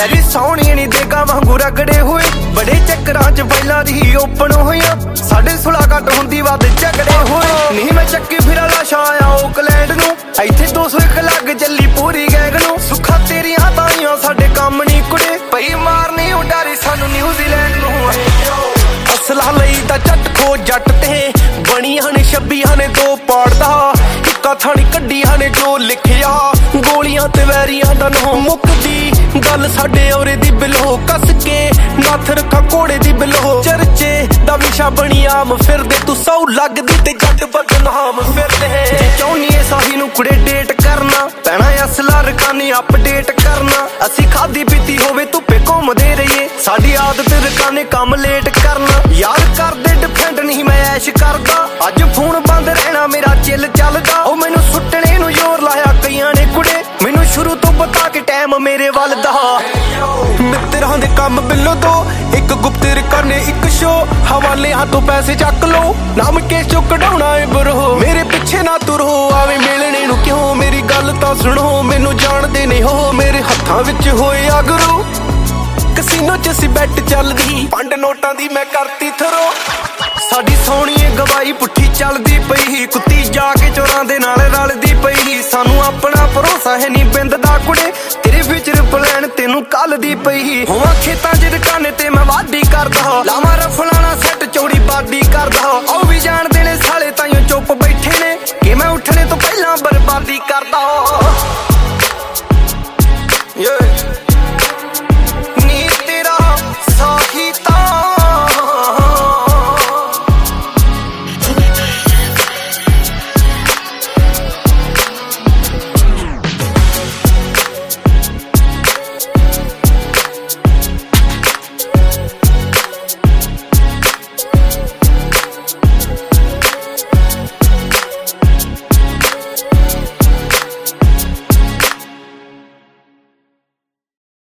मेरी सोहणी नी देगा वांगू रगड़े हुए बड़े चक्करां च पहिलां दी ओपन होईयां साडे सुला घट हुंदी वध झगड़े होए नहीं मैं चक्की फिरा लाशा आया ओकलैंड नूं इत्थे 201 लग चली पूरी गैंग नूं सुखा तेरियां ताईयां साडे काम नहीं कुड़े पई मारनी उडारी सानू न्यूजीलैंड नूं असला लई दा जट खो जट ते बणियां ने 26 ने 2 पाड़दा इक्का थानी कड्डियां ने जो लिखिया गोलियां ते वैरियां दा नो मुकदी गल साडे औरे दी बिलो कस के नथ रखा घोड़े दी बिलो चर्चे दा विशा बनी आम फिरदे तू सौ लगदी ते जट बदनाम फिरदे जे चाहुंदी साही नूं कुड़े डेट करना पैना असला रकानी अपडेट करना असी खादी पीती होवे धुप्पे घूमदे रहिए साडी आदत रकाने काम लेट करना यार करदे डिफेंड नहीं मैं ऐश करदा अज फोन बंद रहना मेरा चिल चलदा ओ मैनू सुट्टने नूं जोर लाया कईयां ने कुड़े मैनू शुरू तो बता के टाइम मेरे वल दा मित्तरां दे काम बिल्लो दो एक गुप्त रकाने एक शो हवाले हाथों पैसे चक लो नाम केस चो कढाउणा है बरो मेरे पिछे ना तुरो आवे मिलने नूं क्यों मेरी गल तां सुनो मैनू जानदे नहीं हो मेरे हत्थां विच होए अगरो कसीनो च सी बैट चलदी पंड नोटां दी मैं करती थरो साडी सोहणीए गवाई पुट्ठी चलदी पई कुत्ती जाके चोरां दे नाल रलदी पई सानू अपना भरोसा है नी बिंद दा कुड़े तेरे फ्यूचर प्लान तेनू कलदी पई होवां खेतां च रकाने ते मैं वाडी करदा लावां रफलाना सैट चौड़ी बाडी करदा ओ भी जान